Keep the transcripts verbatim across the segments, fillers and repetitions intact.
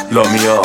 لامیا.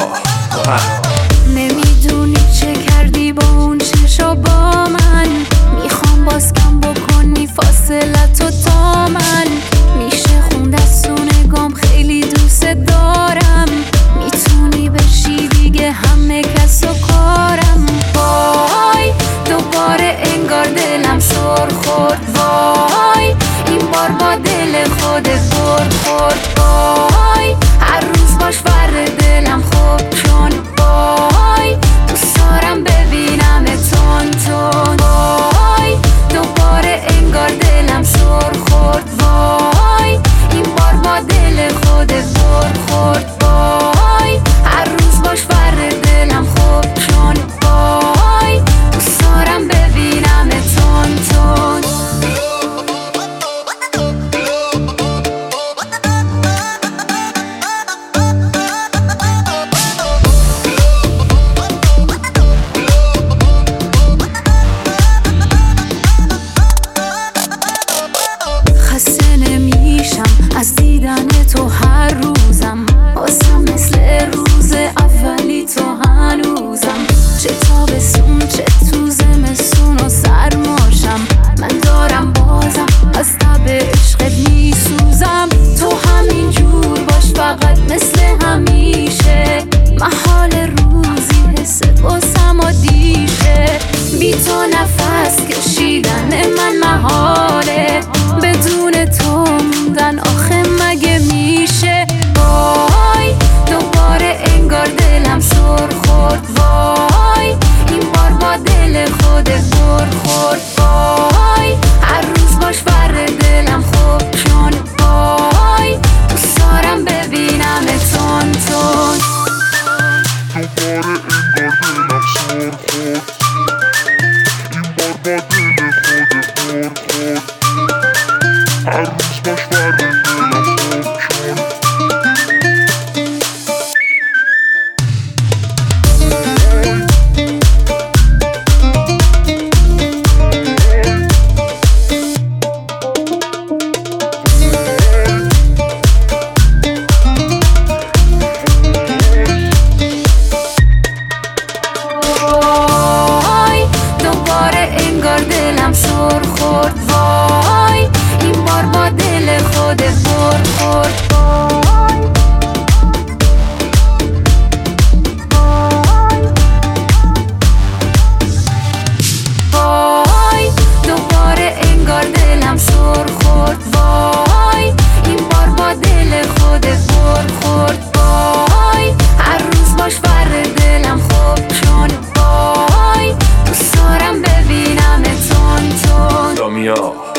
نمیدونی چه کردی با اون چشا با من، میخوام باز کم بکنی فاصلتو تا من. میشه خوند از تو نگام خیلی دوست دارم، میتونی بشی دیگه همه کس و کارم. وای دوباره انگار دلم سر خورد، وای این بار با دل خودت بر خورد. وای هر روز باش ور دلم خوب چون وای دوست دارم ببینم تون تون. وای دوباره انگار دلم سر خورد، وای این بار با دل خودت بر خورد. وای هر روز باش ور دلم خوب چون وای دوست دارم ببینم تون تون. خسته نمیشم از دیدن تو هر روزم، واسم مثل روز اولی تو هنوزم. چه تابستون چه تو زمستون و سرماشم، من دارم بازم از تب عشقت میسوزم. تو همین جور باش فقط مثل همیشه، محال روزی حست واسم عادیشه. بی تو نفس کشیدن من محاله، بدون تو موندن آخه مگه میشه. وای دوباره انگار دلم سر خورد، وای این بار با دل خودت بر خورد. وای هر روز باش ور دلم خوب چون وای دوست دارم ببینم تون تون. دوباره انگار دلم سر خورد، این بار با دل خودت بر خورد. هر روز باش ور دلم خوب چون دلم سر خورد. وای این بار با دل خودت بر خورد. وای دوباره انگار دلم سر خورد، وای این بار با دل خودت بر خورد. وای هر روز باش ور دلم خوب چون وای دوست دارم ببینم تون تون. لامیا.